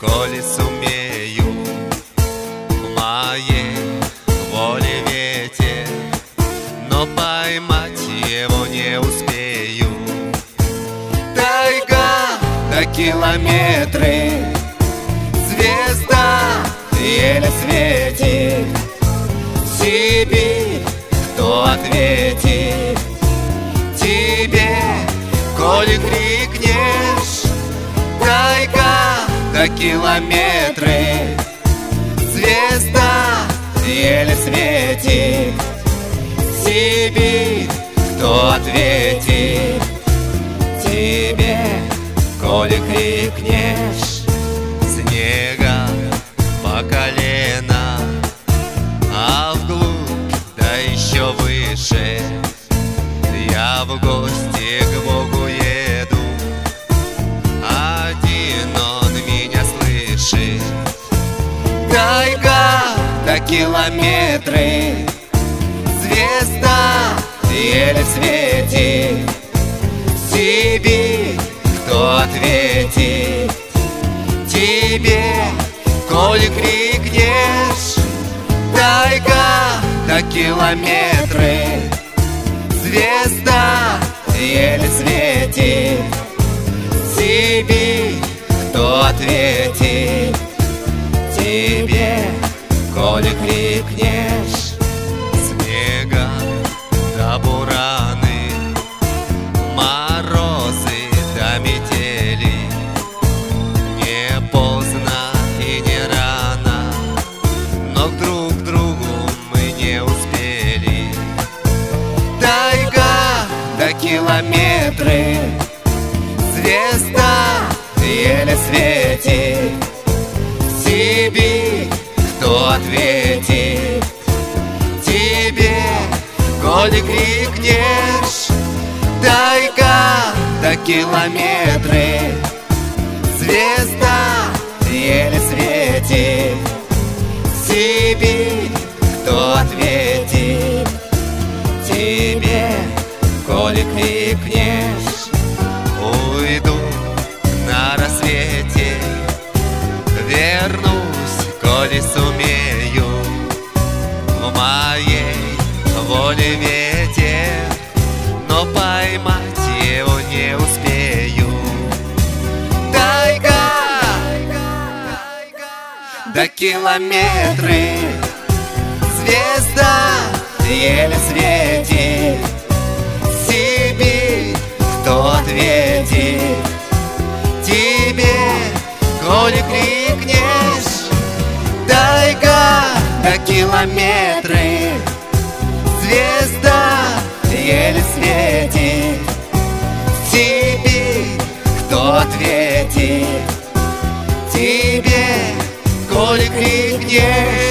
коли сумею, в моей воле ветер, но поймать его не успею. Тайга до километры, звезда еле светит. Сибирь, кто ответит тебе, коли крикнешь? Тайга до километры, звезда еле светит. Сибирь, кто ответит тебе, коли крикнешь? Снега по колено, а вглубь, да еще выше, я в гости к Богу еду. Один он меня слышит. Тайга до километры, звезда еле светит. Сибирь, кто ответит тебе, коли крикнешь? Тайга до километры, звезда еле светит. Сибирь, кто ответит тебе, коли крикнешь? Снега до бураны, морозы до метели. Не поздно и не рано, но друг к другу мы не успели. Тайга до километры, звезда еле светит. Сибирь, кто ответит тебе, коли крикнешь? Тайга до километры, звезда еле светит. Сибирь, кто ответит тебе, коли крикнешь? Уйду на рассвете, вернусь, коли сумею. В моей воле ветер, но поймать его не успею. Тайга до километры, звезда еле светит. Сибирь, кто ответит тебе, коли крикнешь? Тайга до километры, звезда еле светит. Сибирь, кто ответит тебе, коли крикнешь?